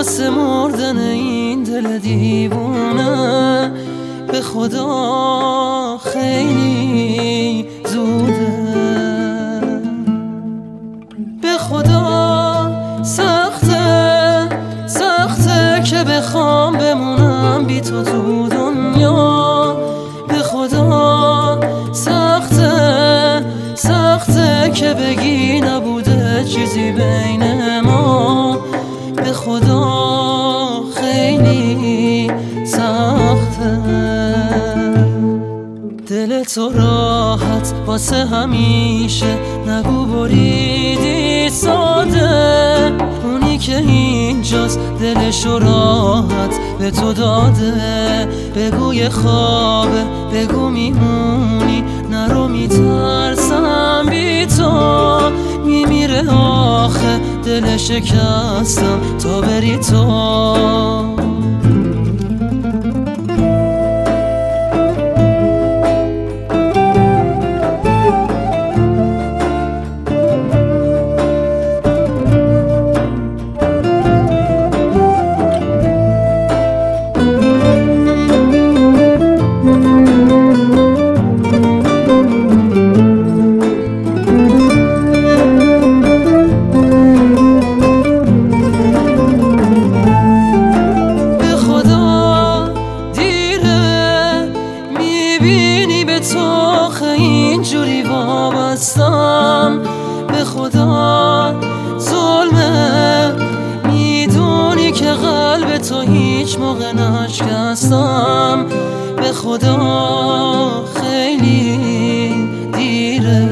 واسه مردن این دل دیوونه به خدا خیلی زوده. به خدا سخته که بخوام بمونم بی تو تو دنیا. به خدا سخته که بگی نبوده چیزی بین ما. به خدا خیلی سخته. دل تو راحت واسه همیشه نگو بریدی ساده. اونی که اینجاست دلشو راحت به تو داده. بگو یه خوابه، بگو میمونی، نرو میترسم بی تو. میمیره آخه دل شکستم تا بری تو. اینجوری وابستم به خدا ظلمه. میدونی که قلب تو هیچ موقع نشکستم. به خدا خیلی دیره.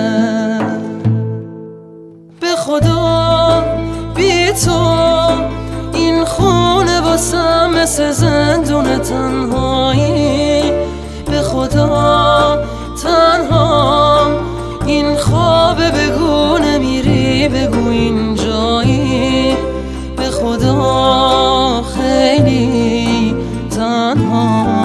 به خدا بی تو این خونه واسم مثل زندون تنهایی. به خدا تنهام این خوابه، بگو نمیری، بگو اینجایی. به خدا خیلی تنهام.